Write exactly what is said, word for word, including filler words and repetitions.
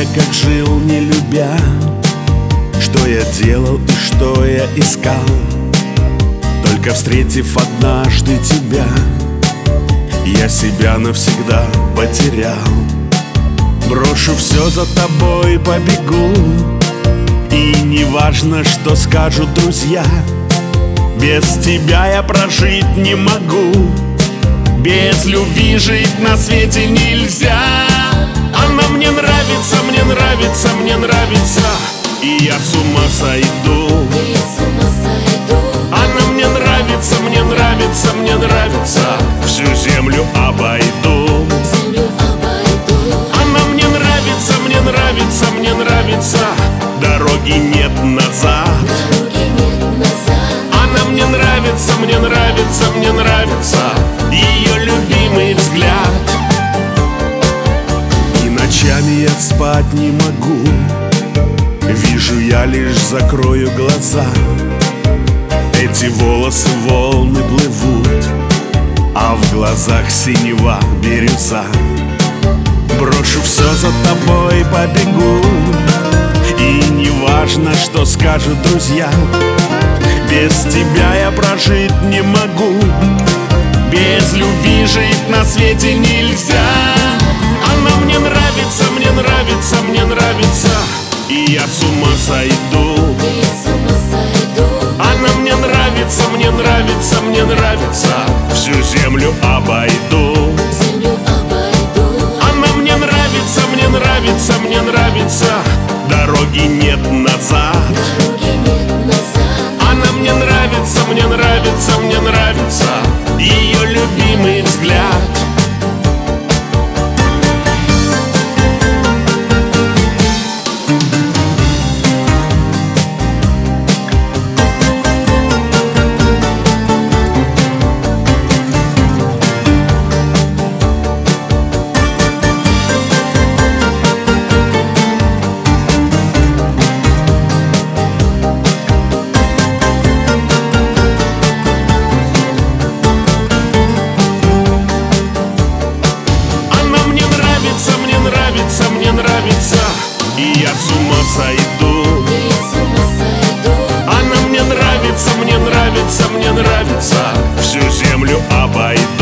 я как жил, не любя, что я делал и что я искал. Только встретив однажды тебя, я себя навсегда потерял. Брошу все, за тобой побегу, и не важно, что скажут друзья. Без тебя я прожить не могу, без любви жить на свете нельзя. Она мне нравится, мне нравится, мне нравится, и я с ума сойду. Она мне нравится, мне нравится, мне нравится, всю землю обойду. Она мне нравится, мне нравится, мне нравится, дороги нет назад. Она мне нравится, мне нравится, мне нравится, ее любимый взгляд. И ночами я спать не могу, вижу я лишь закрою глаза. Эти волосы волны плывут, а в глазах синева бирюза. Брошу все, за тобой побегу, и не важно, что скажут друзья. Без тебя я прожить не могу, без любви жить на свете нельзя. Она мне нравится, мне нравится, мне нравится, и я с ума сойду. Она мне нравится, мне нравится, мне нравится, всю землю обойду. Она мне нравится, мне нравится, мне нравится, дороги нет назад. Она мне нравится, мне нравится, мне нравится, ее любимый взгляд. Мне нравится, и я с ума сойду. Она мне нравится, мне нравится, мне нравится, всю землю обойду.